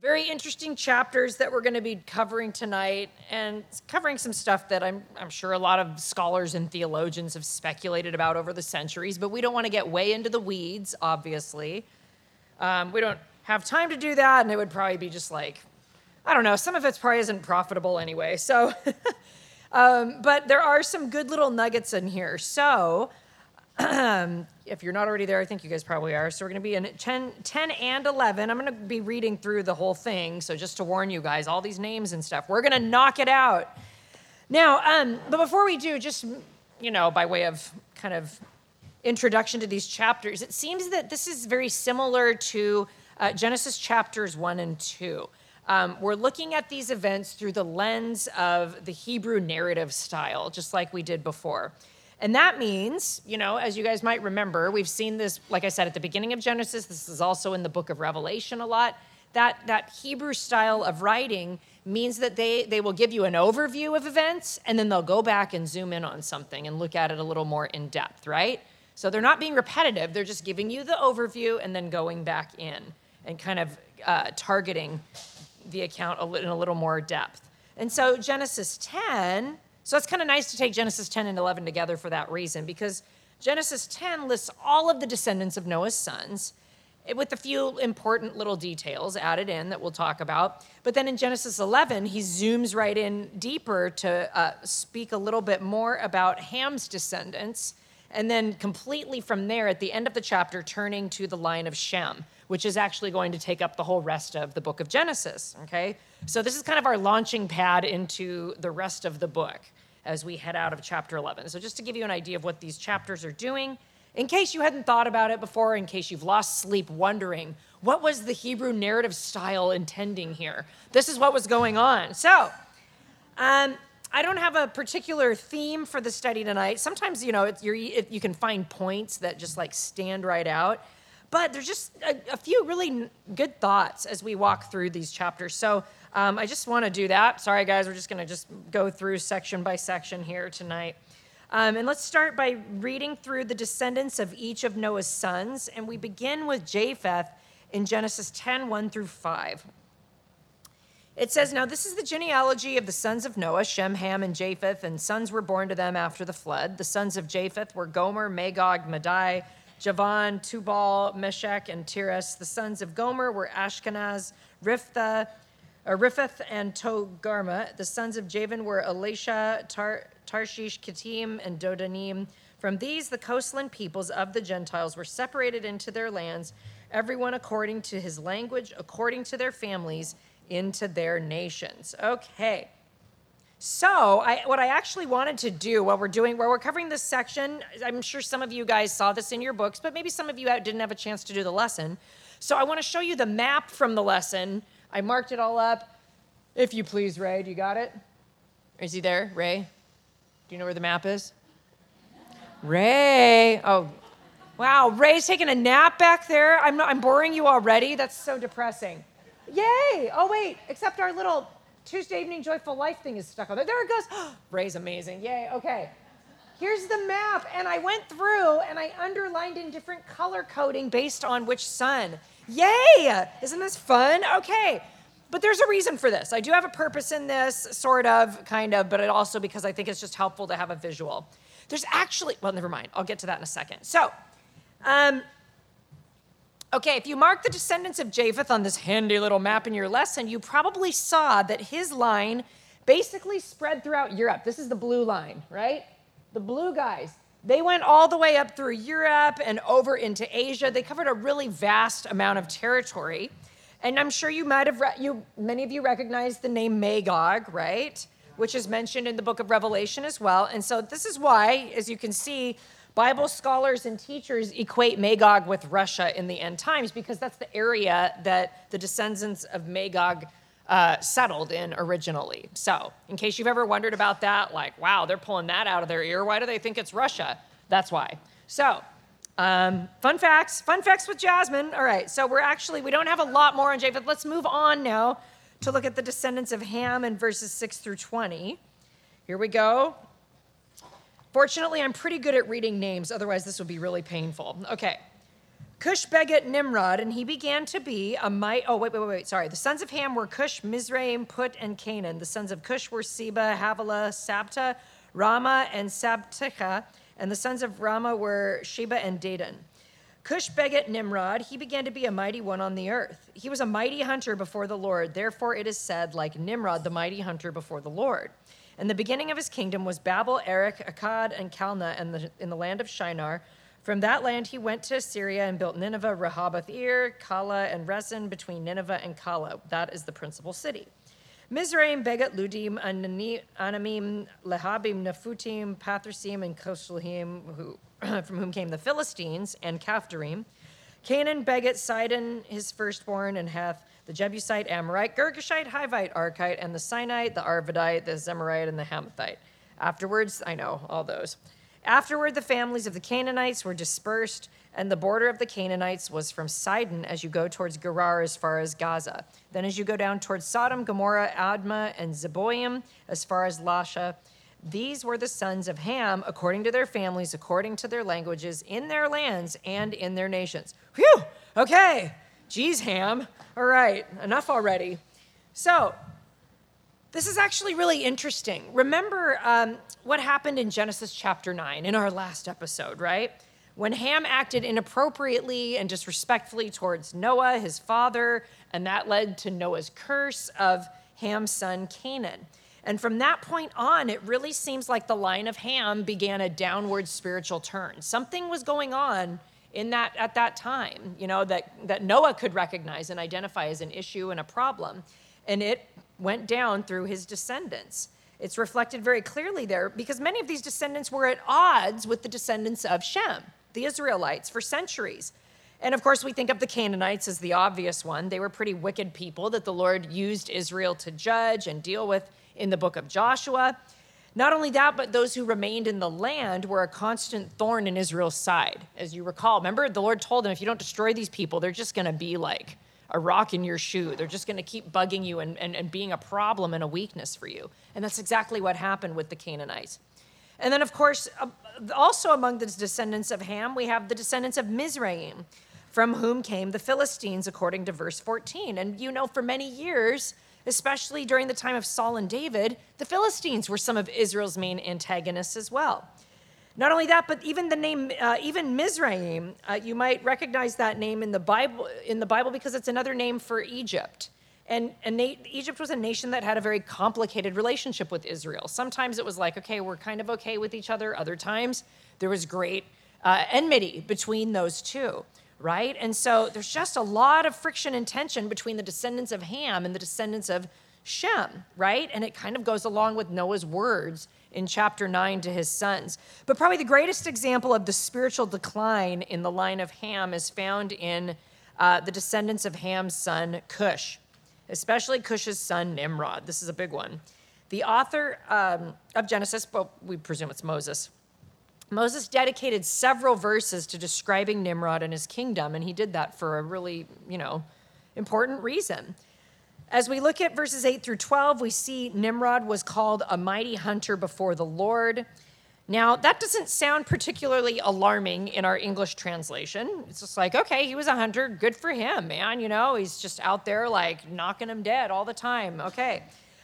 very interesting chapters that we're going to be covering tonight, and covering some stuff that I'm sure a lot of scholars and theologians have speculated about over the centuries, but we don't want to get way into the weeds, obviously. We don't have time to do that, and it would probably be just like, I don't know, some of it probably isn't profitable anyway. So, but there are some good little nuggets in here. So, if you're not already there, I think you guys probably are. So we're going to be in 10 and 11. I'm going to be reading through the whole thing. So just to warn you guys, all these names and stuff, we're going to knock it out. Now, but before we do, just, by way of kind of introduction to these chapters, it seems that this is very similar to Genesis chapters 1 and 2. We're looking at these events through the lens of the Hebrew narrative style, just like we did before. And that means, as you guys might remember, we've seen this, like I said, at the beginning of Genesis. This is also in the book of Revelation a lot. That Hebrew style of writing means that they will give you an overview of events, and then they'll go back and zoom in on something and look at it a little more in depth, right? So they're not being repetitive. They're just giving you the overview and then going back in and kind of targeting the account in a little more depth. And so Genesis 10... So it's kind of nice to take Genesis 10 and 11 together for that reason, because Genesis 10 lists all of the descendants of Noah's sons with a few important little details added in that we'll talk about. But then in Genesis 11, he zooms right in deeper to speak a little bit more about Ham's descendants, and then completely from there, at the end of the chapter, turning to the line of Shem, which is actually going to take up the whole rest of the book of Genesis, okay? So this is kind of our launching pad into the rest of the book as we head out of chapter 11. So just to give you an idea of what these chapters are doing, in case you hadn't thought about it before, in case you've lost sleep wondering, what was the Hebrew narrative style intending here? This is what was going on. So, I don't have a particular theme for the study tonight. Sometimes, you can find points that just like stand right out. But there's just a few really good thoughts as we walk through these chapters. So I just want to do that. Sorry, guys, we're just going to just go through section by section here tonight. And let's start by reading through the descendants of each of Noah's sons. And we begin with Japheth in Genesis 10, 1 through 5. It says, "Now this is the genealogy of the sons of Noah, Shem, Ham, and Japheth, and sons were born to them after the flood. The sons of Japheth were Gomer, Magog, Madai, Javan, Tubal, Meshech, and Tiras. The sons of Gomer were Ashkenaz, Riphath, and Togarmah. The sons of Javan were Elisha, Tarshish, Kittim, and Dodanim. From these, the coastland peoples of the Gentiles were separated into their lands, everyone according to his language, according to their families, into their nations." Okay. So what I actually wanted to do while we're covering this section, I'm sure some of you guys saw this in your books, but maybe some of you didn't have a chance to do the lesson. So I want to show you the map from the lesson. I marked it all up. If you please, Ray, do you got it? Is he there, Ray? Do you know where the map is? Ray. Oh, wow. Ray's taking a nap back there. I'm boring you already. That's so depressing. Yay. Oh, wait, except our little Tuesday Evening Joyful Life thing is stuck on there. There it goes. Ray's amazing. Yay. Okay. Here's the map. And I went through and I underlined in different color coding based on which son. Yay. Isn't this fun? Okay. But there's a reason for this. I do have a purpose in this, sort of, kind of, but it also because I think it's just helpful to have a visual. There's actually, well, never mind. I'll get to that in a second. So, okay, if you mark the descendants of Japheth on this handy little map in your lesson, you probably saw that his line basically spread throughout Europe. This is the blue line, right? The blue guys. They went all the way up through Europe and over into Asia. They covered a really vast amount of territory. And I'm sure you might have, many of you recognize the name Magog, right? Which is mentioned in the book of Revelation as well. And so this is why, as you can see, Bible scholars and teachers equate Magog with Russia in the end times, because that's the area that the descendants of Magog settled in originally. So in case you've ever wondered about that, like, wow, they're pulling that out of their ear. Why do they think it's Russia? That's why. So fun facts with Jasmine. All right, so we don't have a lot more on Japheth. Let's move on now to look at the descendants of Ham in verses 6 through 20. Here we go. Fortunately, I'm pretty good at reading names. Otherwise, this would be really painful. Okay. Cush begat Nimrod, and he began to be a mighty... Oh, wait. Sorry. The sons of Ham were Cush, Mizraim, Put, and Canaan. The sons of Cush were Seba, Havilah, Sabta, Rama, and Sabtecha. And the sons of Rama were Sheba and Dedan. Cush begat Nimrod. He began to be a mighty one on the earth. He was a mighty hunter before the Lord. Therefore it is said, like Nimrod, the mighty hunter before the Lord. And the beginning of his kingdom was Babel, Erech, Akkad, and Calneh in the land of Shinar. From that land he went to Assyria and built Nineveh, Rehoboth-ir, Calah, and Resen between Nineveh and Calah. That is the principal city. Mizraim begat Ludim, Anamim, Lehabim, Nephutim, Pathrasim, and Kosluhim, from whom came the Philistines, and Caphtorim. Canaan begat Sidon, his firstborn, and Heth, the Jebusite, Amorite, Girgashite, Hivite, Arkite, and the Sinite, the Arvadite, the Zemarite, and the Hamathite. Afterwards, I know, all those. Afterward, the families of the Canaanites were dispersed, and the border of the Canaanites was from Sidon as you go towards Gerar as far as Gaza. Then as you go down towards Sodom, Gomorrah, Admah, and Zeboim as far as Lasha. These were the sons of Ham, according to their families, according to their languages, in their lands and in their nations. Phew! Okay. Geez, Ham. All right. Enough already. So, this is actually really interesting. Remember what happened in Genesis chapter 9 in our last episode, right? When Ham acted inappropriately and disrespectfully towards Noah, his father, and that led to Noah's curse of Ham's son Canaan. And from that point on, it really seems like the line of Ham began a downward spiritual turn. Something was going on at that time, that Noah could recognize and identify as an issue and a problem. And it went down through his descendants. It's reflected very clearly there because many of these descendants were at odds with the descendants of Shem, the Israelites, for centuries. And of course, we think of the Canaanites as the obvious one. They were pretty wicked people that the Lord used Israel to judge and deal with in the book of Joshua. Not only that, but those who remained in the land were a constant thorn in Israel's side. As you recall, remember, the Lord told them, if you don't destroy these people, they're just going to be like a rock in your shoe. They're just going to keep bugging you and being a problem and a weakness for you. And that's exactly what happened with the Canaanites. And then, of course, also among the descendants of Ham, we have the descendants of Mizraim, from whom came the Philistines, according to verse 14. And for many years, especially during the time of Saul and David, the Philistines were some of Israel's main antagonists as well. Not only that, but even the name, even Mizraim, you might recognize that name in the Bible because it's another name for Egypt. And Egypt was a nation that had a very complicated relationship with Israel. Sometimes it was like, okay, we're kind of okay with each other. Other times there was great enmity between those two, right? And so there's just a lot of friction and tension between the descendants of Ham and the descendants of Shem, right? And it kind of goes along with Noah's words in chapter 9 to his sons. But probably the greatest example of the spiritual decline in the line of Ham is found in the descendants of Ham's son, Cush, especially Cush's son, Nimrod. This is a big one. The author of Genesis, well, we presume it's Moses. Moses dedicated several verses to describing Nimrod and his kingdom, and he did that for a really, important reason. As we look at verses 8 through 12, we see Nimrod was called a mighty hunter before the Lord. Now, that doesn't sound particularly alarming in our English translation. It's just like, okay, he was a hunter. Good for him, man. He's just out there like knocking them dead all the time. Okay.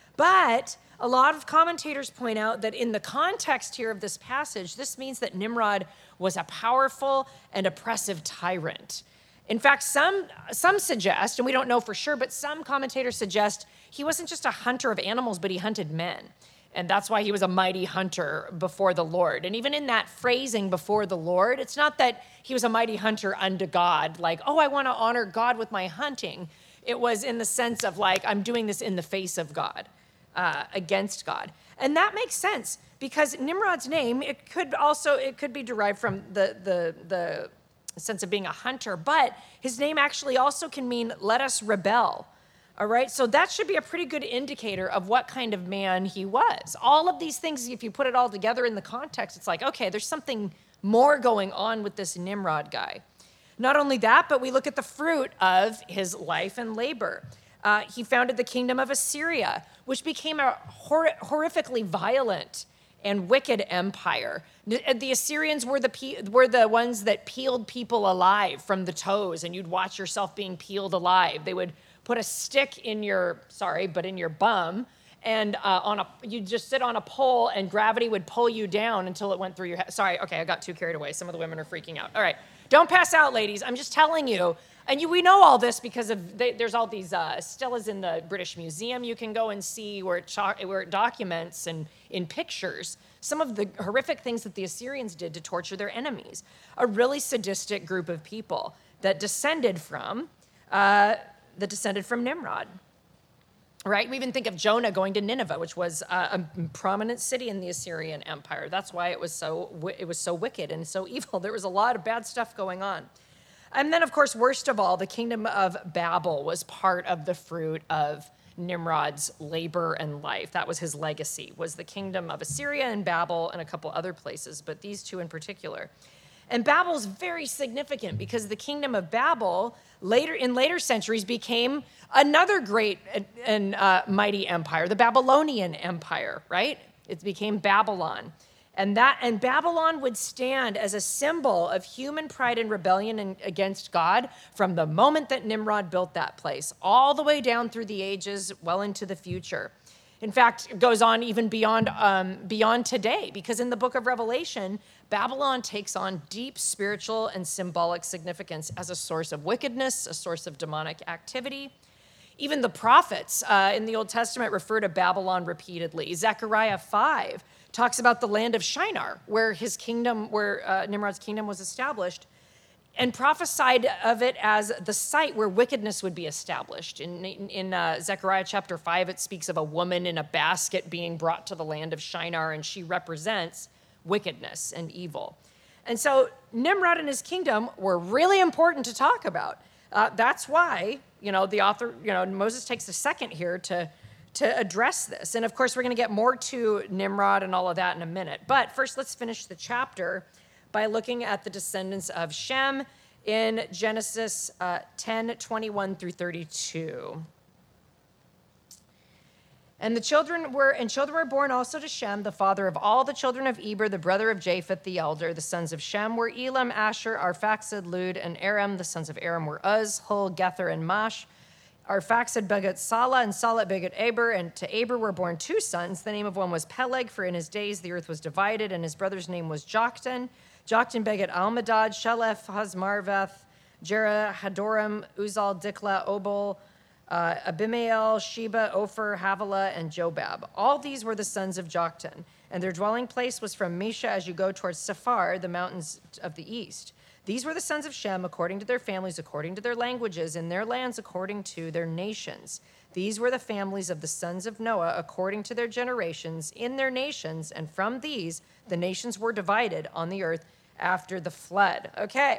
But a lot of commentators point out that in the context here of this passage, this means that Nimrod was a powerful and oppressive tyrant. In fact, some suggest, and we don't know for sure, but some commentators suggest he wasn't just a hunter of animals, but he hunted men. And that's why he was a mighty hunter before the Lord. And even in that phrasing, before the Lord, it's not that he was a mighty hunter unto God, like, oh, I want to honor God with my hunting. It was in the sense of like, I'm doing this in the face of God, against God. And that makes sense because Nimrod's name, it could be derived from the sense of being a hunter, but his name actually also can mean let us rebel. All right, so that should be a pretty good indicator of what kind of man he was. All of these things, if you put it all together in the context, it's like, okay, there's something more going on with this Nimrod guy. Not only that, but we look at the fruit of his life and labor. He founded the kingdom of Assyria, which became a horrifically violent and wicked empire. The Assyrians were the ones that peeled people alive from the toes, and you'd watch yourself being peeled alive. They would put a stick in your bum, and you'd just sit on a pole, and gravity would pull you down until it went through your head. Sorry, okay, I got too carried away. Some of the women are freaking out. All right, don't pass out, ladies. I'm just telling you. And we know all this because there's all these stelas in the British Museum you can go and see where it documents and in pictures some of the horrific things that the Assyrians did to torture their enemies. A really sadistic group of people that descended from Nimrod. Right? We even think of Jonah going to Nineveh, which was a prominent city in the Assyrian Empire. That's why it was so wicked and so evil. There was a lot of bad stuff going on. And then, of course, worst of all, the kingdom of Babel was part of the fruit of Nimrod's labor and life. That was his legacy, was the kingdom of Assyria and Babel and a couple other places, but these two in particular. And Babel's very significant because the kingdom of Babel in later centuries became another great and mighty empire, the Babylonian Empire, right? It became Babylon. And Babylon would stand as a symbol of human pride and rebellion against God from the moment that Nimrod built that place, all the way down through the ages, well into the future. In fact, it goes on even beyond today, because in the book of Revelation, Babylon takes on deep spiritual and symbolic significance as a source of wickedness, a source of demonic activity. Even the prophets in the Old Testament refer to Babylon repeatedly. Zechariah 5 talks about the land of Shinar, where Nimrod's kingdom was established, and prophesied of it as the site where wickedness would be established. In Zechariah chapter 5, it speaks of a woman in a basket being brought to the land of Shinar, and she represents wickedness and evil. And so Nimrod and his kingdom were really important to talk about. That's why, the author, Moses takes a second here to address this. And of course, we're going to get more to Nimrod and all of that in a minute. But first, let's finish the chapter by looking at the descendants of Shem in Genesis 10:21 through 32. And children were born also to Shem, the father of all the children of Eber, the brother of Japheth, the elder. The sons of Shem were Elam, Asher, Arphaxad, Lud, and Aram. The sons of Aram were Uz, Hul, Gether, and Mash. Arphaxad begot Salah, and Salah begot Eber, and to Eber were born two sons. The name of one was Peleg, for in his days the earth was divided, and his brother's name was Joktan. Joktan begot Almadad, Shelef, Hazmarveth, Jerah, Hadoram, Uzal, Dikla, Obal, Abimael, Sheba, Ophir, Havilah, and Jobab. All these were the sons of Joktan, and their dwelling place was from Mesha as you go towards Sephar, the mountains of the east. These were the sons of Shem, according to their families, according to their languages, in their lands, according to their nations. These were the families of the sons of Noah, according to their generations, in their nations, and from these the nations were divided on the earth after the flood. Okay,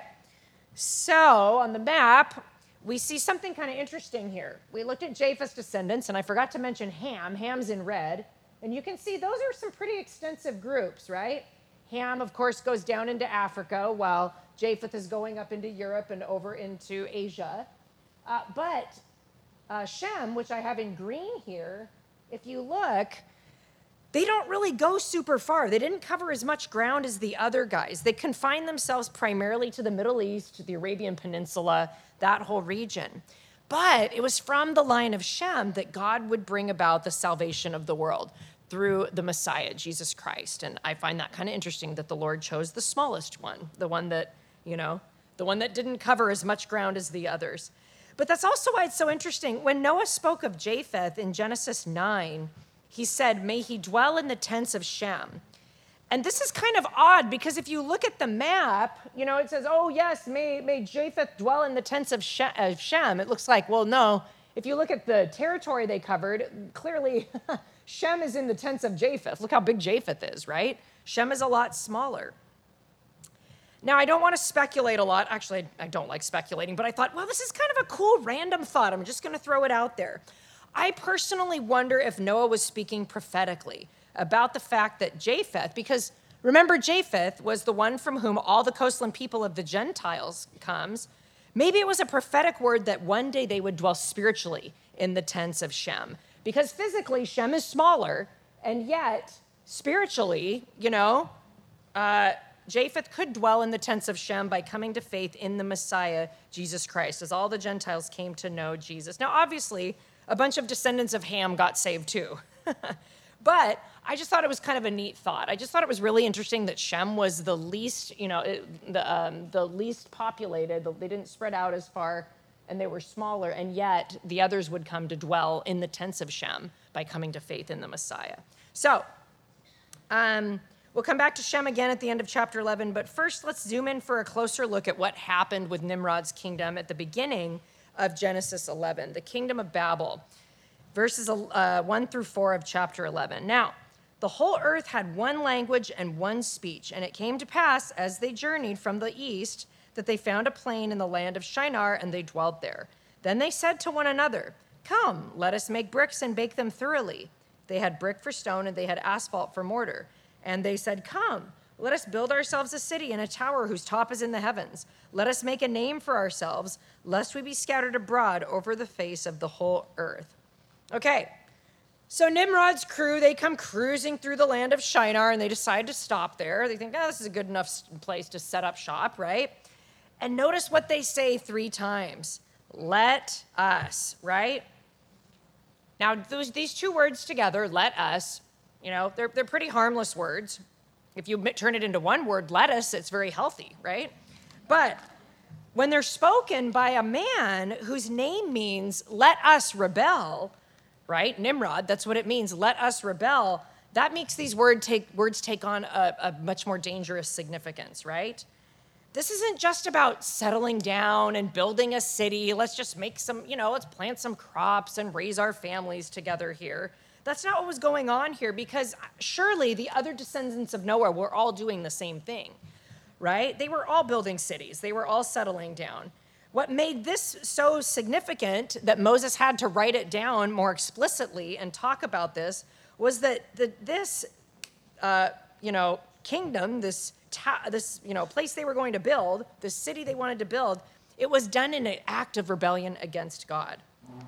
so on the map, we see something kind of interesting here. We looked at Japheth's descendants, and I forgot to mention Ham. Ham's in red. And you can see those are some pretty extensive groups, right? Ham, of course, goes down into Africa, while Japheth is going up into Europe and over into Asia. But Shem, which I have in green here, if you look, they don't really go super far. They didn't cover as much ground as the other guys. They confine themselves primarily to the Middle East, to the Arabian Peninsula, that whole region. But it was from the line of Shem that God would bring about the salvation of the world through the Messiah, Jesus Christ. And I find that kind of interesting that the Lord chose the smallest one, the one that didn't cover as much ground as the others. But that's also why it's so interesting. When Noah spoke of Japheth in Genesis 9, he said, may he dwell in the tents of Shem. And this is kind of odd because if you look at the map, it says, oh, yes, may Japheth dwell in the tents of Shem. It looks like, well, no. If you look at the territory they covered, clearly Shem is in the tents of Japheth. Look how big Japheth is, right? Shem is a lot smaller. Now, I don't want to speculate a lot. Actually, I don't like speculating, but I thought, well, this is kind of a cool random thought. I'm just going to throw it out there. I personally wonder if Noah was speaking prophetically about the fact that Japheth, because remember, Japheth was the one from whom all the coastland people of the Gentiles comes. Maybe it was a prophetic word that one day they would dwell spiritually in the tents of Shem. Because physically, Shem is smaller, and yet spiritually, Japheth could dwell in the tents of Shem by coming to faith in the Messiah, Jesus Christ, as all the Gentiles came to know Jesus. Now, obviously, a bunch of descendants of Ham got saved too. But I just thought it was kind of a neat thought. I just thought it was really interesting that Shem was the least, the least populated. They didn't spread out as far, and they were smaller, and yet the others would come to dwell in the tents of Shem by coming to faith in the Messiah. So, we'll come back to Shem again at the end of chapter 11, but first let's zoom in for a closer look at what happened with Nimrod's kingdom at the beginning of Genesis 11, the kingdom of Babel. Verses 1 through 4 of chapter 11. Now, the whole earth had one language and one speech, and it came to pass, as they journeyed from the east, that they found a plain in the land of Shinar, and they dwelt there. Then they said to one another, "Come, let us make bricks and bake them thoroughly." They had brick for stone, and they had asphalt for mortar. And they said, "Come, let us build ourselves a city and a tower whose top is in the heavens. Let us make a name for ourselves, lest we be scattered abroad over the face of the whole earth." Okay, so Nimrod's crew, they come cruising through the land of Shinar, and they decide to stop there. They think, this is a good enough place to set up shop, right? And notice what they say 3 times. Let us, right? Now, these 2 words together, let us, they're pretty harmless words. If you turn it into one word, lettuce, it's very healthy, right? But when they're spoken by a man whose name means let us rebel, right? Nimrod, that's what it means, let us rebel. That makes these words take on a much more dangerous significance, right? This isn't just about settling down and building a city. Let's just make some, let's plant some crops and raise our families together here. That's not what was going on here, because surely the other descendants of Noah were all doing the same thing, right? They were all building cities. They were all settling down. What made this so significant that Moses had to write it down more explicitly and talk about this was that this kingdom, this place they were going to build, this city they wanted to build, it was done in an act of rebellion against God.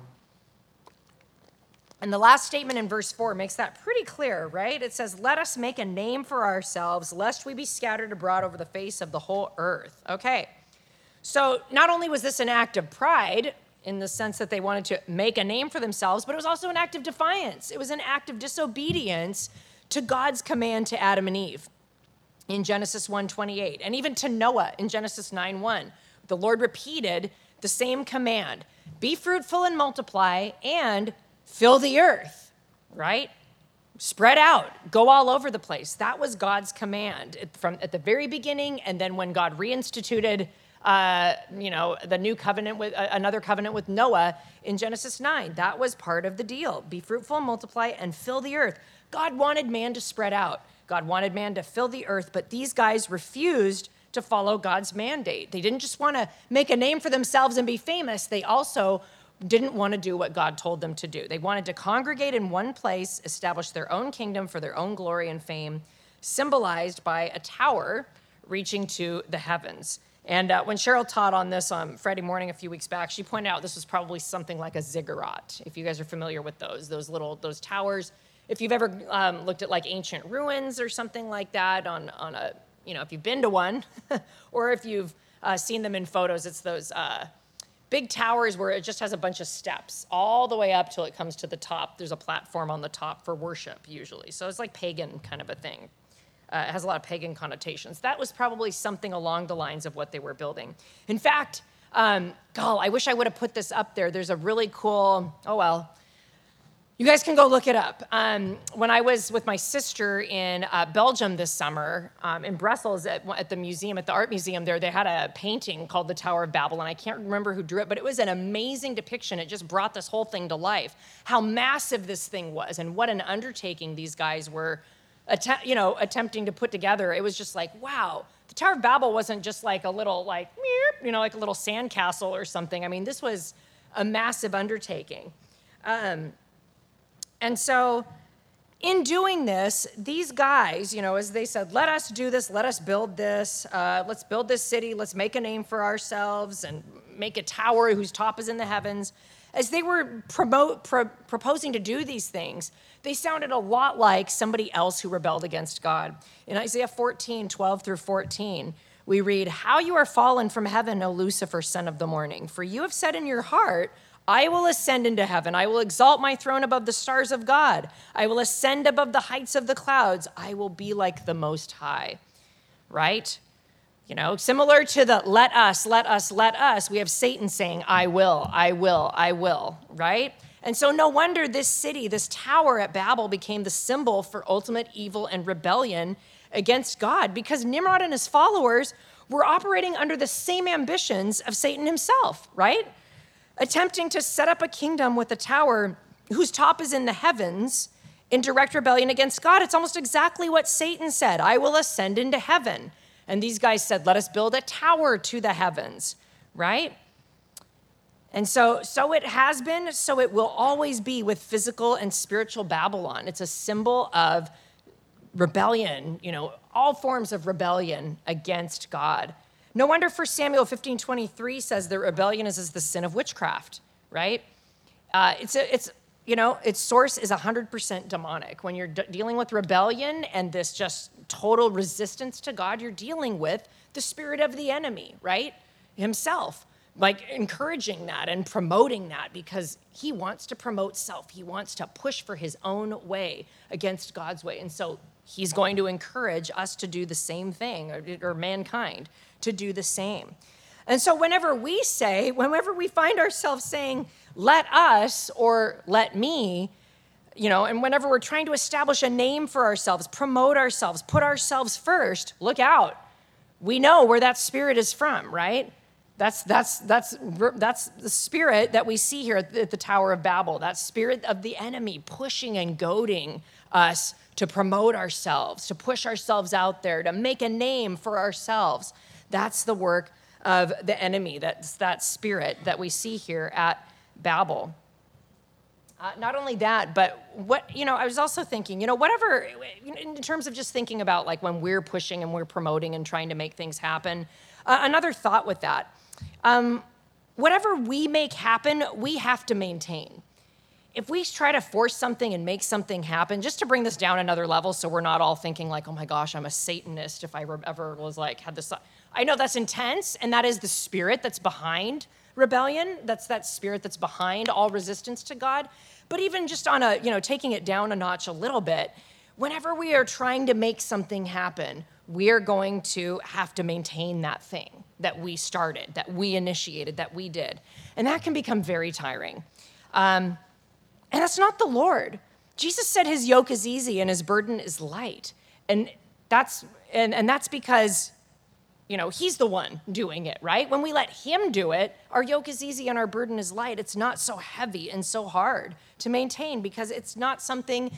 And the last statement in verse 4 makes that pretty clear, right? It says, "Let us make a name for ourselves, lest we be scattered abroad over the face of the whole earth." Okay. So not only was this an act of pride in the sense that they wanted to make a name for themselves, but it was also an act of defiance. It was an act of disobedience to God's command to Adam and Eve in Genesis 1:28, and even to Noah in Genesis 9:1. The Lord repeated the same command: be fruitful and multiply and fill the earth, right? Spread out, go all over the place. That was God's command from at the very beginning, and then when God reinstituted the new covenant with another covenant with Noah in Genesis 9. That was part of the deal. Be fruitful and multiply and fill the earth. God wanted man to spread out. God wanted man to fill the earth, but these guys refused to follow God's mandate. They didn't just want to make a name for themselves and be famous. They also didn't want to do what God told them to do. They wanted to congregate in one place, establish their own kingdom for their own glory and fame, symbolized by a tower reaching to the heavens. And when Cheryl taught on this on Friday morning a few weeks back, she pointed out this was probably something like a ziggurat, if you guys are familiar with those towers. If you've ever looked at like ancient ruins or something like that on a, if you've been to one, or if you've seen them in photos, it's those big towers where it just has a bunch of steps all the way up till it comes to the top. There's a platform on the top for worship usually. So it's like pagan kind of a thing. It has a lot of pagan connotations. That was probably something along the lines of what they were building. In fact, I wish I would have put this up there. There's a really cool, you guys can go look it up. When I was with my sister in Belgium this summer, in Brussels at the museum, at the art museum there, they had a painting called the Tower of Babel, and I can't remember who drew it, but it was an amazing depiction. It just brought this whole thing to life, how massive this thing was and what an undertaking these guys were attempting to put together. It was just like, wow. The Tower of Babel wasn't just like a little like a little sandcastle or something. I mean, this was a massive undertaking. And so in doing this, these guys, as they said, let us do this, let us build this, let's build this city, let's make a name for ourselves and make a tower whose top is in the heavens. As they were proposing to do these things, they sounded a lot like somebody else who rebelled against God. In Isaiah 14, 12 through 14, we read, "How you are fallen from heaven, O Lucifer, son of the morning. For you have said in your heart, I will ascend into heaven. I will exalt my throne above the stars of God. I will ascend above the heights of the clouds. I will be like the Most High." Right? You know, similar to the let us, we have Satan saying, I will, right? And so no wonder this city, this tower at Babel became the symbol for ultimate evil and rebellion against God, because Nimrod and his followers were operating under the same ambitions of Satan himself, right? Attempting to set up a kingdom with a tower whose top is in the heavens in direct rebellion against God. It's almost exactly what Satan said, I will ascend into heaven. And these guys said, let us build a tower to the heavens, right? And so it has been, so it will always be with physical and spiritual Babylon. It's a symbol of rebellion, all forms of rebellion against God. No wonder 1 Samuel 15:23 says that rebellion is the sin of witchcraft, right? Its source is 100% demonic. When you're dealing with rebellion and this just total resistance to God, you're dealing with the spirit of the enemy, right? Himself, like encouraging that and promoting that because he wants to promote self. He wants to push for his own way against God's way. And so he's going to encourage us to do the same thing, or mankind to do the same. And so whenever we find ourselves saying, let us or let me, and whenever we're trying to establish a name for ourselves, promote ourselves, put ourselves first, look out. We know where that spirit is from, right? That's the spirit that we see here at the Tower of Babel, that spirit of the enemy pushing and goading us to promote ourselves, to push ourselves out there, to make a name for ourselves. That's the work of the enemy. That's that spirit that we see here at Babel. Not only that, but I was also thinking, whatever, in terms of just thinking about like when we're pushing and we're promoting and trying to make things happen, another thought with that, whatever we make happen, we have to maintain. If we try to force something and make something happen, just to bring this down another level so we're not all thinking like, oh my gosh, I'm a Satanist if I ever was like, had this. I know that's intense, and that is the spirit that's behind rebellion. That's that spirit that's behind all resistance to God. But even just on taking it down a notch a little bit, whenever we are trying to make something happen, we are going to have to maintain that thing that we started, that we initiated, that we did. And that can become very tiring. And that's not the Lord. Jesus said his yoke is easy and his burden is light. And that's because he's the one doing it, right? When we let him do it, our yoke is easy and our burden is light. It's not so heavy and so hard to maintain because then it's not something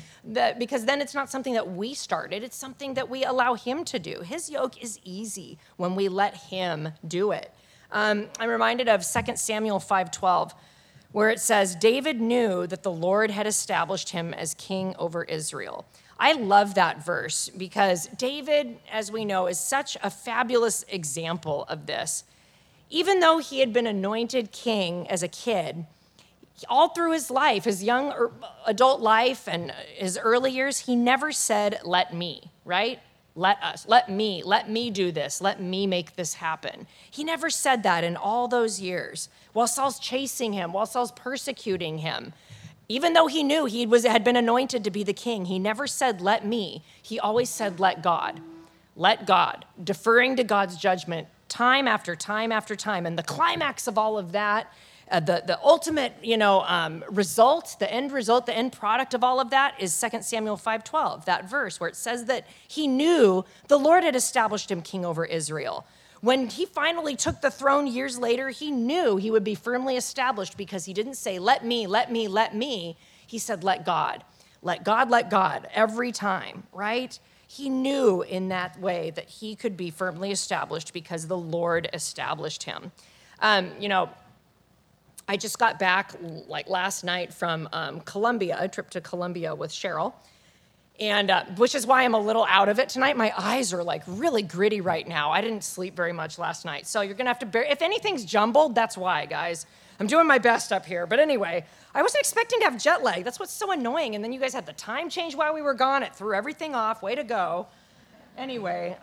that we started. It's something that we allow him to do. His yoke is easy when we let him do it. I'm reminded of 2 Samuel 5:12, where it says, David knew that the Lord had established him as king over Israel. I love that verse because David, as we know, is such a fabulous example of this. Even though he had been anointed king as a kid, all through his life, his young adult life and his early years, he never said, let me, right? Let us, let me do this, let me make this happen. He never said that in all those years. While Saul's chasing him, while Saul's persecuting him, even though he knew he had been anointed to be the king, he never said, let me. He always said, let God, deferring to God's judgment time after time after time. And the climax of all of that, the ultimate, result, the end product of all of that is 2 Samuel 5:12, that verse where it says that he knew the Lord had established him king over Israel. When he finally took the throne years later, he knew he would be firmly established because he didn't say, let me. He said, let God, every time, right? He knew in that way that he could be firmly established because the Lord established him. I just got back like last night from Colombia, a trip to Colombia with Cheryl. And which is why I'm a little out of it tonight. My eyes are like really gritty right now. I didn't sleep very much last night. So you're going to have to bear, if anything's jumbled, that's why, guys. I'm doing my best up here. But anyway, I wasn't expecting to have jet lag. That's what's so annoying. And then you guys had the time change while we were gone. It threw everything off. Way to go. Anyway,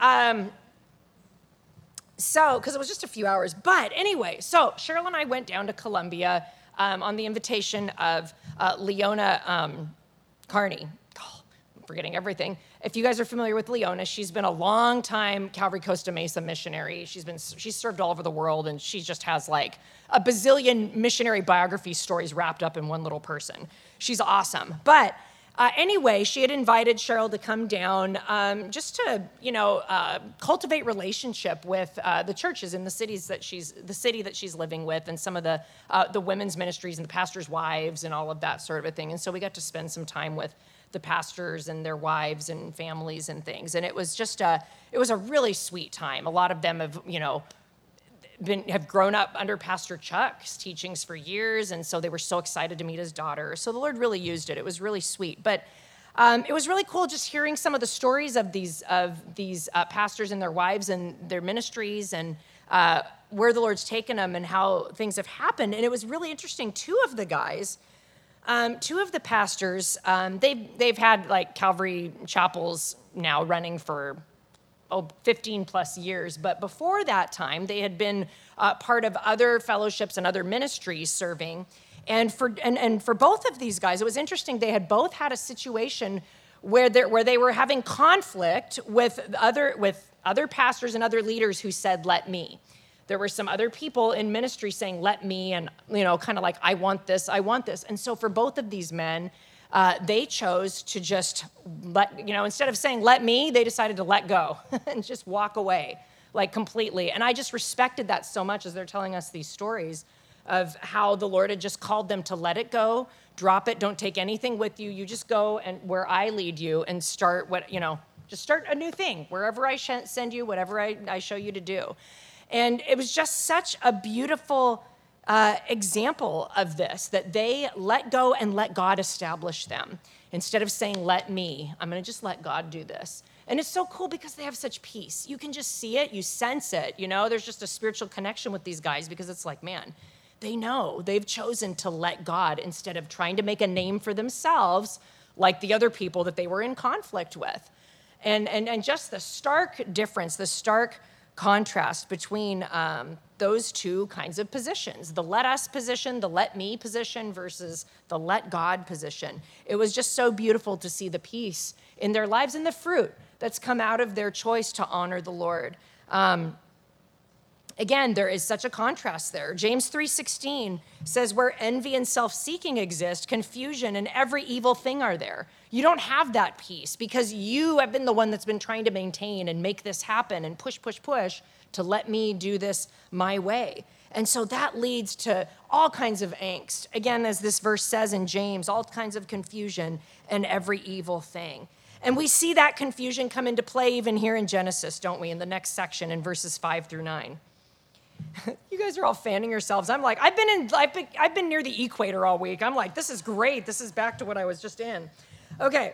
so, because it was just a few hours. But anyway, so Cheryl and I went down to Columbia on the invitation of Leona Carney. Oh, I'm forgetting everything. If you guys are familiar with Leona, she's been a long time Calvary Costa Mesa missionary. She's served all over the world, and she just has like a bazillion missionary biography stories wrapped up in one little person. She's awesome. But anyway, she had invited Cheryl to come down just to, cultivate relationship with the churches in the city that she's living with, and some of the women's ministries and the pastors' wives and all of that sort of a thing. And so we got to spend some time with the pastors and their wives and families and things. And it was just a really sweet time. A lot of them have grown up under Pastor Chuck's teachings for years, and so they were so excited to meet his daughter. So the Lord really used it. It was really sweet. But it was really cool just hearing some of the stories of these pastors and their wives and their ministries, and where the Lord's taken them and how things have happened. And it was really interesting. Two of the pastors, they've had like Calvary chapels now running for 15 plus years. But before that time, they had been part of other fellowships and other ministries serving. And for both of these guys, it was interesting. They had both had a situation where they were having conflict with other pastors and other leaders who said, "Let me." There were some other people in ministry saying, "Let me," and kind of like, "I want this, I want this." And so for both of these men, they chose to just instead of saying, "Let me," they decided to let go and just walk away, like completely. And I just respected that so much as they're telling us these stories of how the Lord had just called them to let it go, drop it, don't take anything with you. You just go and where I lead you and start just start a new thing, wherever I send you, whatever I show you to do. And it was just such a beautiful example of this, that they let go and let God establish them. Instead of saying, "Let me," I'm going to just let God do this. And it's so cool because they have such peace. You can just see it. You sense it. There's just a spiritual connection with these guys because it's like, man, they know they've chosen to let God instead of trying to make a name for themselves like the other people that they were in conflict with. And just the stark difference, the stark contrast between those two kinds of positions, the let us position, the let me position versus the let God position. It was just so beautiful to see the peace in their lives and the fruit that's come out of their choice to honor the Lord. Again, there is such a contrast there. James 3:16 says, "Where envy and self-seeking exist, confusion and every evil thing are there." You don't have that peace because you have been the one that's been trying to maintain and make this happen and push to let me do this my way. And so that leads to all kinds of angst. Again, as this verse says in James, all kinds of confusion and every evil thing. And we see that confusion come into play even here in Genesis, don't we, in the next section in verses 5 through 9. You guys are all fanning yourselves. I'm like, I've been near the equator all week. I'm like, this is great. This is back to what I was just in. Okay.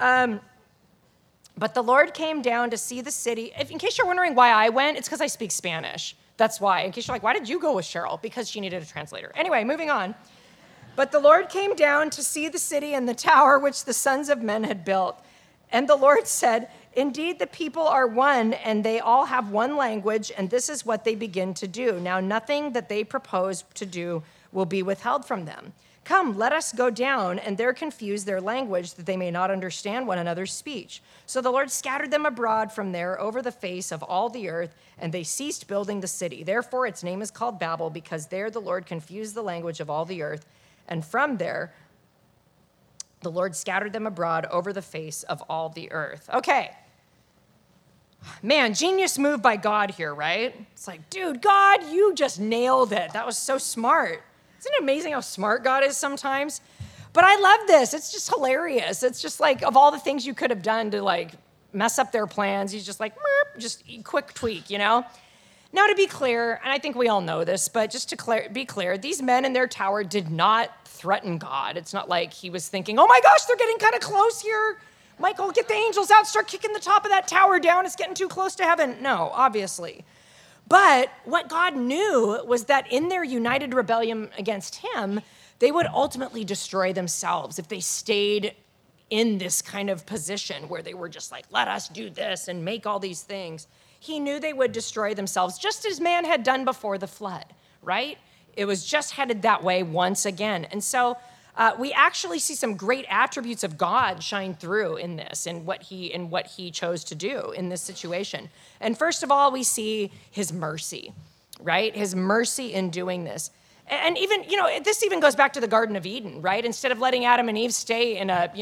But the Lord came down to see the city. In case you're wondering why I went, it's because I speak Spanish. That's why. In case you're like, why did you go with Cheryl? Because she needed a translator. Anyway, moving on. But the Lord came down to see the city and the tower which the sons of men had built. And the Lord said, "Indeed, the people are one, and they all have one language, and this is what they begin to do. Now, nothing that they propose to do will be withheld from them. Come, let us go down, and there confuse their language, that they may not understand one another's speech." So the Lord scattered them abroad from there over the face of all the earth, and they ceased building the city. Therefore, its name is called Babel, because there the Lord confused the language of all the earth, and from there the Lord scattered them abroad over the face of all the earth. Okay. Man, genius move by God here, right? It's like, dude, God, you just nailed it. That was so smart. Isn't it amazing how smart God is sometimes? But I love this. It's just hilarious. It's just like, of all the things you could have done to like mess up their plans, he's just like, just quick tweak, Now, to be clear, and I think we all know this, but just to be clear, these men in their tower did not threaten God. It's not like he was thinking, oh my gosh, they're getting kind of close here. Michael, get the angels out, start kicking the top of that tower down. It's getting too close to heaven. No, obviously. But what God knew was that in their united rebellion against him, they would ultimately destroy themselves if they stayed in this kind of position where they were just like, let us do this and make all these things. He knew they would destroy themselves, just as man had done before the flood, right? It was just headed that way once again. And so we actually see some great attributes of God shine through in this and what he chose to do in this situation. And first of all, we see his mercy, right? His mercy in doing this. And even, this even goes back to the Garden of Eden, right? Instead of letting Adam and Eve stay in a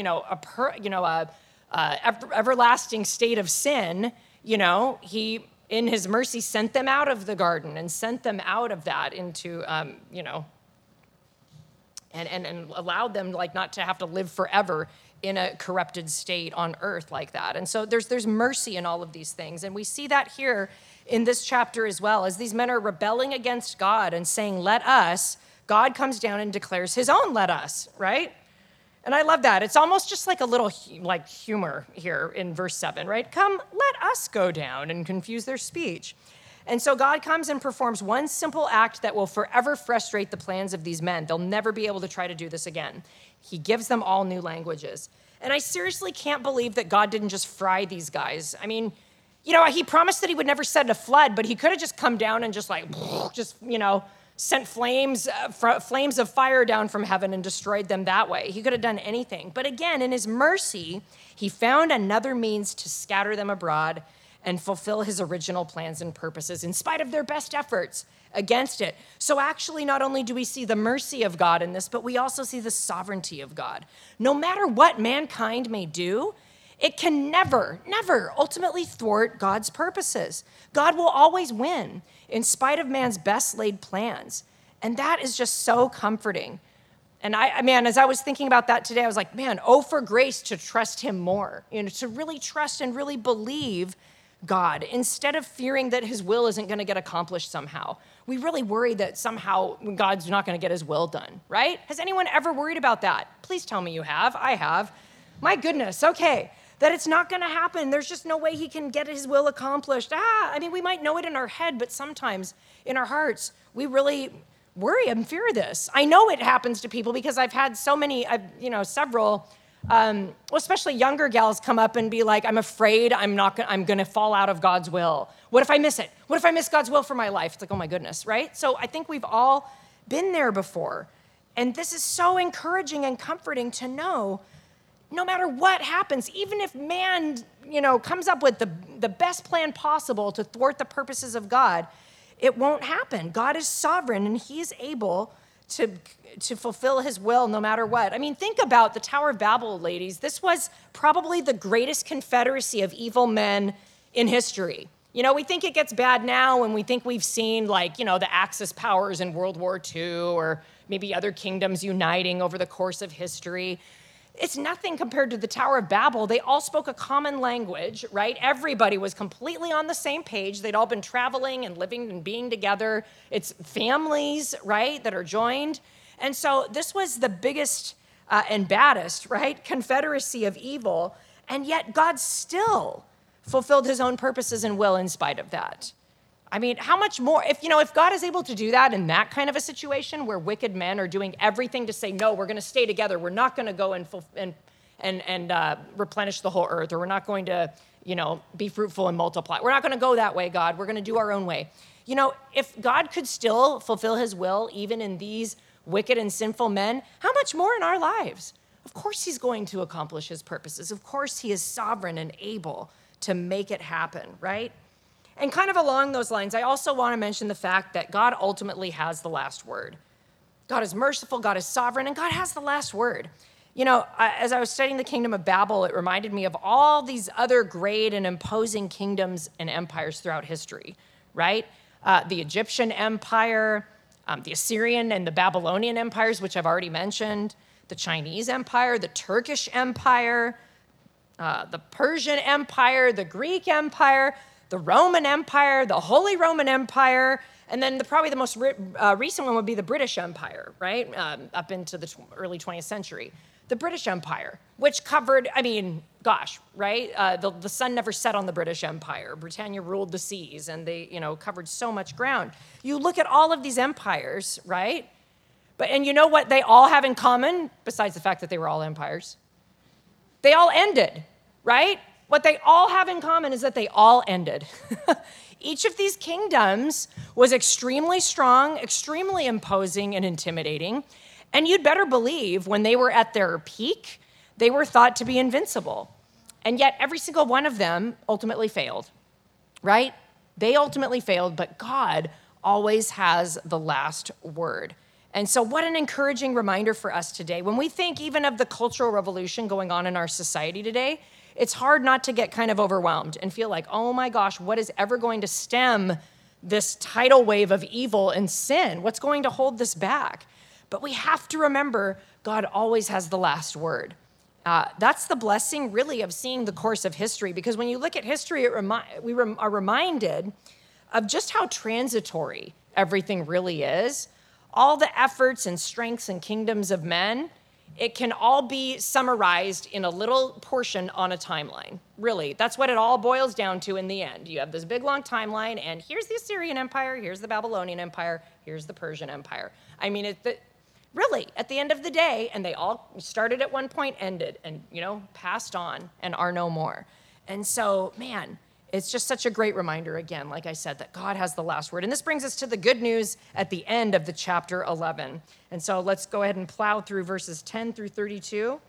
everlasting state of sin, he, in his mercy, sent them out of the garden and sent them out of that into, and allowed them not to have to live forever in a corrupted state on earth like that. And so there's mercy in all of these things. And we see that here in this chapter as well, as these men are rebelling against God and saying, let us, God comes down and declares his own let us, right? And I love that. It's almost just like a little humor here in verse 7, right? Come, let us go down and confuse their speech. And so God comes and performs one simple act that will forever frustrate the plans of these men. They'll never be able to try to do this again. He gives them all new languages. And I seriously can't believe that God didn't just fry these guys. I mean, he promised that he would never send a flood, but he could have just come down and sent flames of fire down from heaven and destroyed them that way. He could have done anything. But again, in his mercy, he found another means to scatter them abroad and fulfill his original plans and purposes in spite of their best efforts against it. So actually, not only do we see the mercy of God in this, but we also see the sovereignty of God. No matter what mankind may do, it can never, never ultimately thwart God's purposes. God will always win in spite of man's best laid plans. And that is just so comforting. And as I was thinking about that today, I was like, for grace to trust him more, to really trust and really believe God instead of fearing that his will isn't going to get accomplished somehow. We really worry that somehow God's not going to get his will done, right? Has anyone ever worried about that? Please tell me you have. I have. My goodness, okay. That it's not going to happen. There's just no way he can get his will accomplished. We might know it in our head, but sometimes in our hearts, we really worry and fear this. I know it happens to people because I've had several, especially younger gals come up and be like, I'm afraid I'm going to fall out of God's will. What if I miss it? What if I miss God's will for my life? It's like, oh my goodness, right? So I think we've all been there before. And this is so encouraging and comforting to know no matter what happens, even if man, comes up with the best plan possible to thwart the purposes of God, it won't happen. God is sovereign and he is able to fulfill his will no matter what. Think about the Tower of Babel, ladies. This was probably the greatest confederacy of evil men in history. We think it gets bad now when we think we've seen the Axis powers in World War II or maybe other kingdoms uniting over the course of history. It's nothing compared to the Tower of Babel. They all spoke a common language, right? Everybody was completely on the same page. They'd all been traveling and living and being together. It's families, right, that are joined. And so this was the biggest and baddest, right, confederacy of evil. And yet God still fulfilled his own purposes and will in spite of that. How much more, if God is able to do that in that kind of a situation where wicked men are doing everything to say, no, we're going to stay together. We're not going to go and replenish the whole earth, or we're not going to, be fruitful and multiply. We're not going to go that way, God. We're going to do our own way. If God could still fulfill his will, even in these wicked and sinful men, how much more in our lives? Of course he's going to accomplish his purposes. Of course he is sovereign and able to make it happen, right? And kind of along those lines, I also want to mention the fact that God ultimately has the last word. God is merciful, God is sovereign, and God has the last word. As I was studying the kingdom of Babel, it reminded me of all these other great and imposing kingdoms and empires throughout history, right? The Egyptian Empire, the Assyrian and the Babylonian empires, which I've already mentioned, the Chinese Empire, the Turkish Empire, the Persian Empire, the Greek Empire, the Roman Empire, the Holy Roman Empire, and then probably the most recent one would be the British Empire, right, up into the early 20th century. the British Empire, which covered, right? The sun never set on the British Empire. Britannia ruled the seas, and they, covered so much ground. You look at all of these empires, right? And you know what they all have in common, besides the fact that they were all empires? They all ended, right? What they all have in common is that they all ended. Each of these kingdoms was extremely strong, extremely imposing and intimidating, and you'd better believe when they were at their peak, they were thought to be invincible. And yet every single one of them ultimately failed, right? They ultimately failed, but God always has the last word. And so what an encouraging reminder for us today. When we think even of the cultural revolution going on in our society today, it's hard not to get kind of overwhelmed and feel like, oh my gosh, what is ever going to stem this tidal wave of evil and sin? What's going to hold this back? But we have to remember God always has the last word. That's the blessing, really, of seeing the course of history, because when you look at history, we are reminded of just how transitory everything really is. All the efforts and strengths and kingdoms of men, it can all be summarized in a little portion on a timeline. Really, that's what it all boils down to in the end. You have this big, long timeline, and here's the Assyrian Empire, here's the Babylonian Empire, here's the Persian Empire. Really, at the end of the day, and they all started at one point, ended, and, passed on and are no more. And so, man, it's just such a great reminder, again, like I said, that God has the last word. And this brings us to the good news at the end of the chapter 11. And so let's go ahead and plow through verses 10 through 32.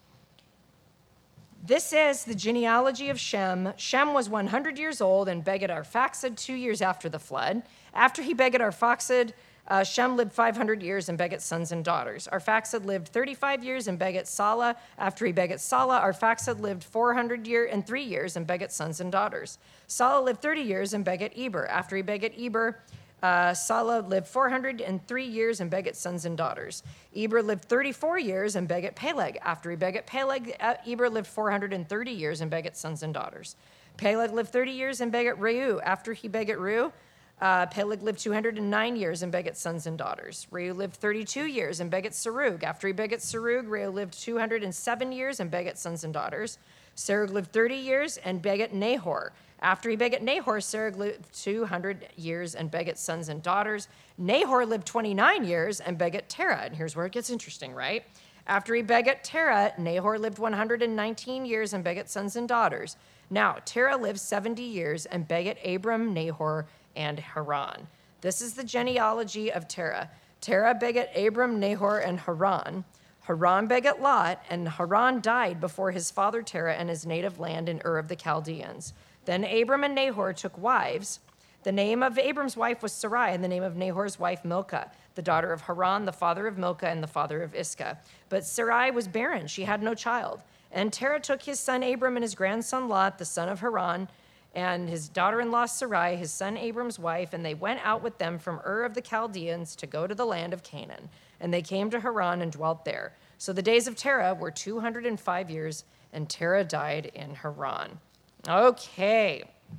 This is the genealogy of Shem. Shem was 100 years old and begat Arphaxad 2 years after the flood. After he begat Arphaxad, Shem lived 500 years and begat sons and daughters. Arphaxad lived 35 years and begat Salah. After he begat Salah, Arphaxad lived 403 years and begat sons and daughters. Salah lived 30 years and begat Eber. After he begat Eber, Salah lived 403 years and begat sons and daughters. Eber lived 34 years and begat Peleg. After he begat Peleg, Eber lived 430 years and begat sons and daughters. Peleg lived 30 years and begat Reu. After he begat Reu, Peleg lived 209 years and begat sons and daughters. Reu lived 32 years and begat Serug. After he begat Serug, Reu lived 207 years and begat sons and daughters. Serug lived 30 years and begat Nahor. After he begat Nahor, Serug lived 200 years and begat sons and daughters. Nahor lived 29 years and begat Terah. And here's where it gets interesting, right? After he begat Terah, Nahor lived 119 years and begat sons and daughters. Now, Terah lived 70 years and begat Abram, Nahor, and Haran. This is the genealogy of Terah. Terah begat Abram, Nahor, and Haran. Haran begat Lot, and Haran died before his father Terah in his native land in Ur of the Chaldeans. Then Abram and Nahor took wives. The name of Abram's wife was Sarai, and the name of Nahor's wife Milcah, the daughter of Haran, the father of Milcah, and the father of Iscah. But Sarai was barren, she had no child. And Terah took his son Abram and his grandson Lot, the son of Haran, and his daughter-in-law Sarai, his son Abram's wife, and they went out with them from Ur of the Chaldeans to go to the land of Canaan. And they came to Haran and dwelt there. So the days of Terah were 205 years, and Terah died in Haran. Okay.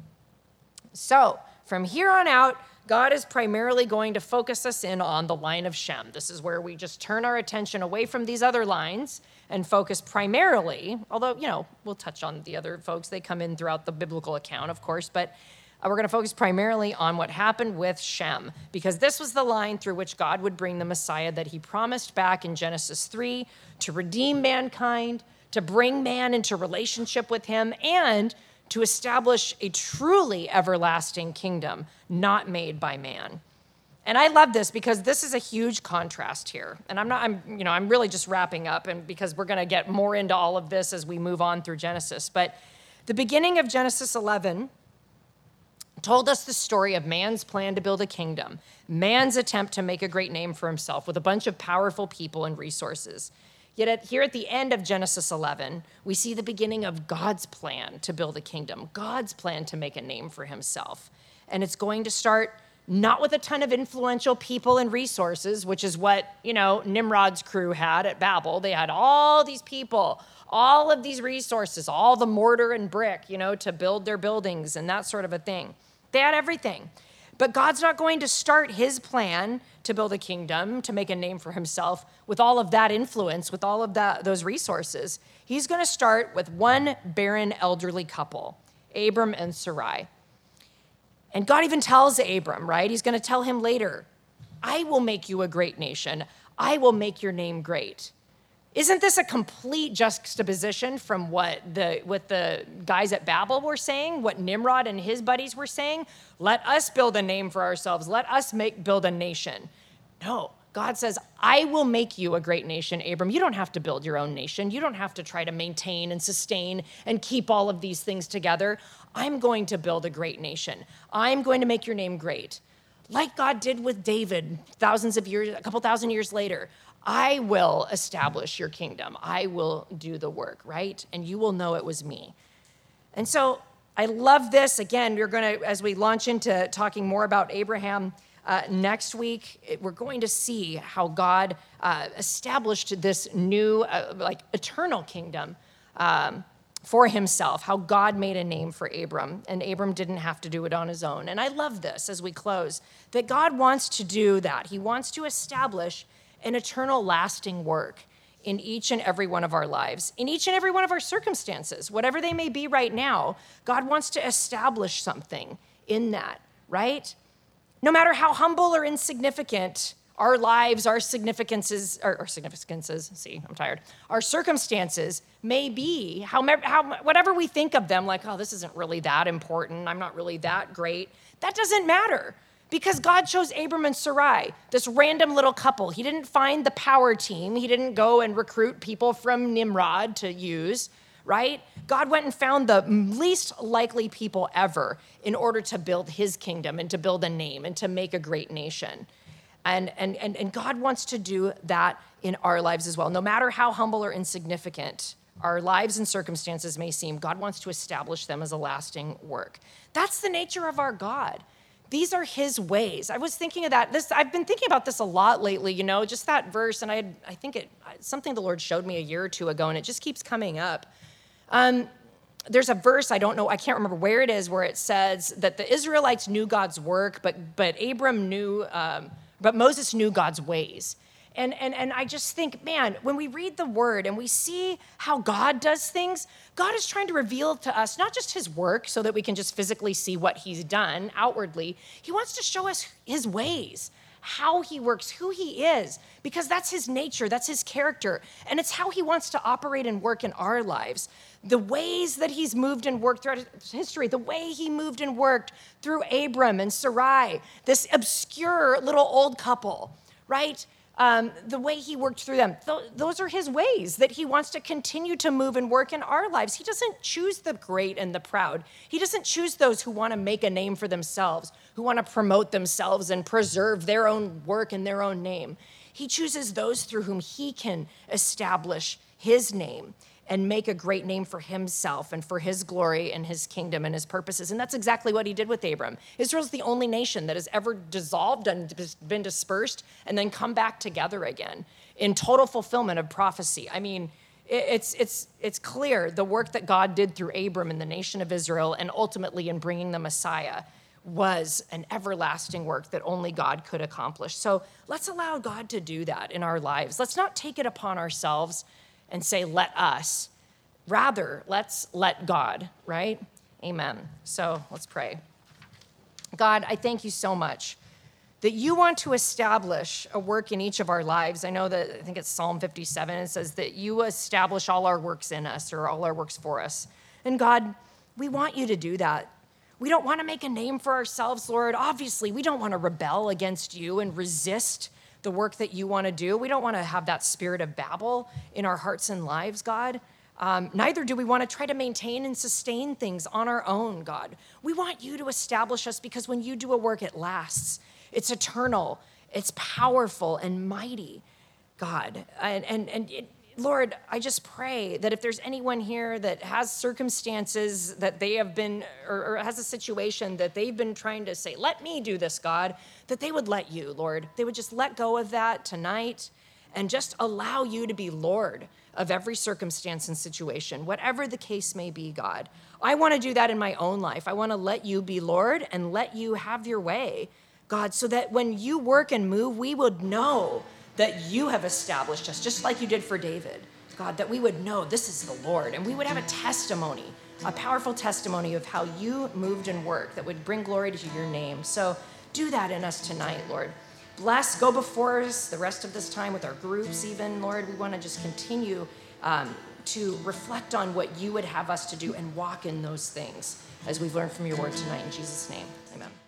So from here on out, God is primarily going to focus us in on the line of Shem. This is where we just turn our attention away from these other lines and focus primarily, although, we'll touch on the other folks. They come in throughout the biblical account, of course, but we're going to focus primarily on what happened with Shem, because this was the line through which God would bring the Messiah that he promised back in Genesis 3 to redeem mankind, to bring man into relationship with him, and to establish a truly everlasting kingdom not made by man. And I love this because this is a huge contrast here. And I'm really just wrapping up, and because we're going to get more into all of this as we move on through Genesis. But the beginning of Genesis 11 told us the story of man's plan to build a kingdom, man's attempt to make a great name for himself with a bunch of powerful people and resources. Yet here at the end of Genesis 11, we see the beginning of God's plan to build a kingdom, God's plan to make a name for himself. And it's going to start not with a ton of influential people and resources, which is what, Nimrod's crew had at Babel. They had all these people, all of these resources, all the mortar and brick, to build their buildings and that sort of a thing. They had everything. But God's not going to start his plan to build a kingdom, to make a name for himself, with all of that influence, with all of those resources. He's going to start with one barren elderly couple, Abram and Sarai. And God even tells Abram, right? He's going to tell him later, I will make you a great nation. I will make your name great. Isn't this a complete juxtaposition from what the guys at Babel were saying, what Nimrod and his buddies were saying? Let us build a name for ourselves. Let us build a nation. No, God says, I will make you a great nation, Abram. You don't have to build your own nation. You don't have to try to maintain and sustain and keep all of these things together. I'm going to build a great nation. I'm going to make your name great. Like God did with David a couple thousand years later. I will establish your kingdom. I will do the work, right? And you will know it was me. And so I love this. Again, we're going to, as we launch into talking more about Abraham next week, we're going to see how God established this new, eternal kingdom for himself, how God made a name for Abram, and Abram didn't have to do it on his own. And I love this as we close, that God wants to do that. He wants to establish an eternal, lasting work in each and every one of our lives, in each and every one of our circumstances, whatever they may be right now. God wants to establish something in that, right? No matter how humble or insignificant our lives, our circumstances may be, whatever we think of them, like, oh, this isn't really that important, I'm not really that great, that doesn't matter. Because God chose Abram and Sarai, this random little couple. He didn't find the power team. He didn't go and recruit people from Nimrod to use, right? God went and found the least likely people ever in order to build his kingdom and to build a name and to make a great nation. And God wants to do that in our lives as well. No matter how humble or insignificant our lives and circumstances may seem, God wants to establish them as a lasting work. That's the nature of our God. These are his ways. I was thinking of that. I've been thinking about this a lot lately, just that verse, and I think something the Lord showed me a year or two ago, and it just keeps coming up. There's a verse, I can't remember where it is, where it says that the Israelites knew God's work, but Moses knew God's ways. And I just think, man, when we read the word and we see how God does things, God is trying to reveal to us not just his work so that we can just physically see what he's done outwardly. He wants to show us his ways, how he works, who he is, because that's his nature, that's his character, and it's how he wants to operate and work in our lives. The ways that he's moved and worked throughout history, the way he moved and worked through Abram and Sarai, this obscure little old couple, right? The way he worked through them, those are his ways that he wants to continue to move and work in our lives. He doesn't choose the great and the proud. He doesn't choose those who want to make a name for themselves, who want to promote themselves and preserve their own work and their own name. He chooses those through whom he can establish his name and make a great name for himself and for his glory and his kingdom and his purposes. And that's exactly what he did with Abram. Israel's the only nation that has ever dissolved and been dispersed and then come back together again in total fulfillment of prophecy. I mean, it's clear the work that God did through Abram and the nation of Israel and ultimately in bringing the Messiah was an everlasting work that only God could accomplish. So let's allow God to do that in our lives. Let's not take it upon ourselves and say, let us. Rather, let's let God, right? Amen. So let's pray. God, I thank you so much that you want to establish a work in each of our lives. I think it's Psalm 57. It says that you establish all our works in us or all our works for us. And God, we want you to do that. We don't want to make a name for ourselves, Lord. Obviously, we don't want to rebel against you and resist the work that you want to do. We don't want to have that spirit of Babel in our hearts and lives, God. Neither do we want to try to maintain and sustain things on our own, God. We want you to establish us because when you do a work, it lasts. It's eternal. It's powerful and mighty, God. Lord, I just pray that if there's anyone here that has circumstances that they have been, or has a situation that they've been trying to say, let me do this, God, that they would let you, Lord. They would just let go of that tonight and just allow you to be Lord of every circumstance and situation, whatever the case may be, God. I want to do that in my own life. I want to let you be Lord and let you have your way, God, so that when you work and move, we would know that you have established us, just like you did for David, God, that we would know this is the Lord, and we would have a testimony, a powerful testimony of how you moved and worked that would bring glory to your name. So do that in us tonight, Lord. Bless, go before us the rest of this time with our groups even, Lord. We want to just continue to reflect on what you would have us to do and walk in those things as we've learned from your word tonight. In Jesus' name, amen.